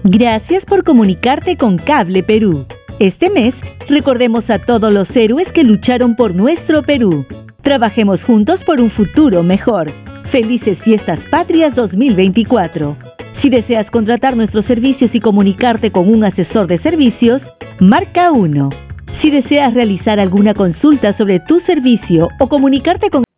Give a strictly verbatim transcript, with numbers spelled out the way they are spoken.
Gracias por comunicarte con Cable Perú. Este mes, recordemos a todos los héroes que lucharon por nuestro Perú. Trabajemos juntos por un futuro mejor. Felices Fiestas Patrias dos mil veinticuatro. Si deseas contratar nuestros servicios y comunicarte con un asesor de servicios, marca uno. Si deseas realizar alguna consulta sobre tu servicio o comunicarte con